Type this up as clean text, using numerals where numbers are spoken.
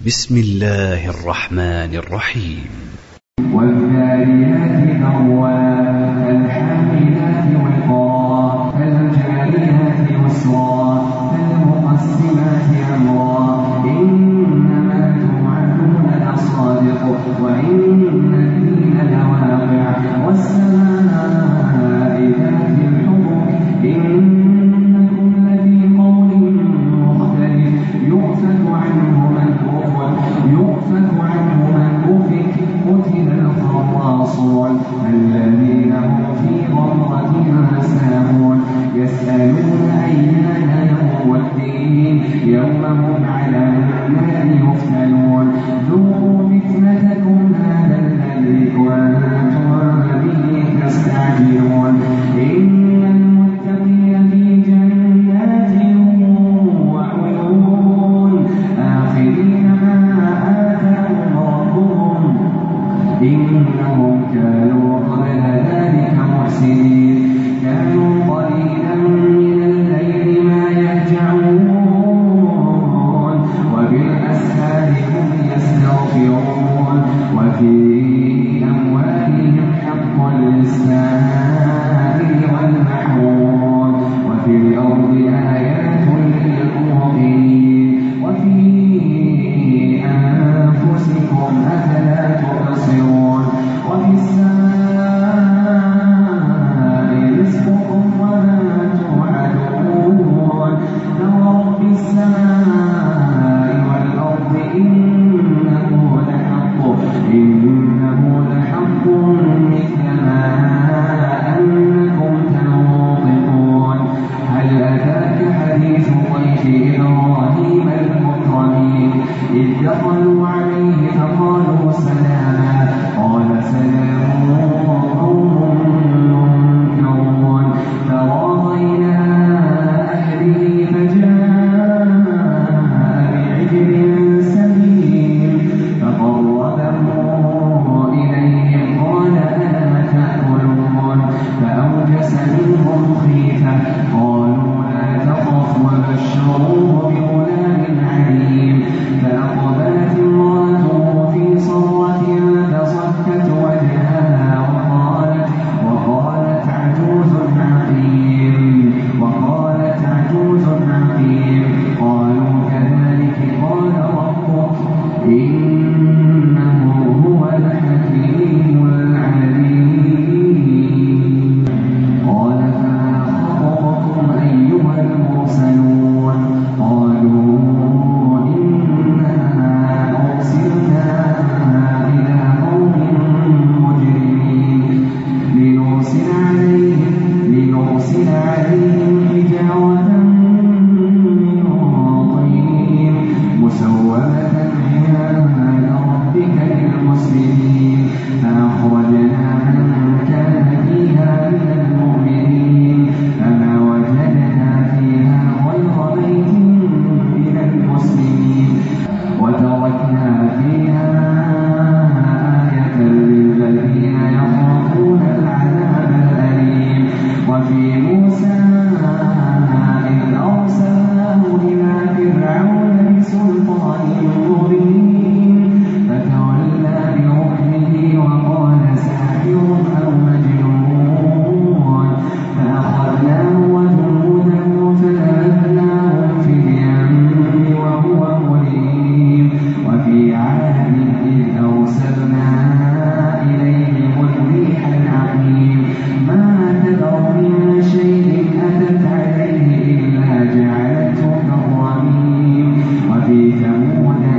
بسم الله الرحمن الرحيم. والذاريات ذروا فالحاملات وقرا فالجاريات يسرا فالمقسمات أمرا إنما توعدون لصادق وإن الدين لواقع والسماء ذات الحبك إنكم لفي قول مختلف يؤفك عنه من أفك قتل الخراصون الذين هم في غمرة ساهون يسألون أيان يوم الدين يوم هم على النار يفتنون ذوقوا فتنتكم هذا الذي كنتم به تستعجلون إن المتقين في جنات وعيون آخذين ما آتاهم ربهم إنهم كانوا قبل ذلك محسنين كانوا قليلا من الليل ما يهجعون وبالأسحار هم يستغفرون وفي أموالهم حق للسائل والمحروم وفي الأرض آيات للموقنين وفي أنفسكم أفلا تبصرون وفي السماء رزقكم وما توعدون لرب السماء والأرض إنه لحق مثل ما أنكم تنطقون هل أتاك حديث ضيف إبراهيم المكرمين إذ دخلوا عليه فقالوا سلاما قال سلام قوم منكرون فراغينا أهله فجاء بعجل سمين فقربه إليهم قال ألا تأكلون فأوجس منهم خيفة قالوا لا تخف وبشروه بغلام عليم فأقبلت امرأته في صرة فصكت وجهها وقالت عجوز عقيم قالوا كذلك قال ربك إنه هو الحكيم العليم قال فما خطبكم أيها المرسلون قالوا إنا أرسلنا إلى قوم مجرمين لنرسل عليهم حجارة من طين مسومة عند ربك للمسلمين فأخرجنا من كان فيها من المؤمنين فما وجدنا فيها غير بيت من المسلمين وتركنا فيها آية للذين يخافون العذاب الأليم وفي موسى إذ أرسلناه إلى فرعون بسلطان مبين فتولى بركنه وقال ساحر أو مجنون فأخذناه وجنوده فنبذناهم في اليم وهو مليم وفي عاد إذ أرسلنا إليهم الريح العقيم ما تذر من شيء أتت عليه إلا جعلته كالرميم وفي ثمود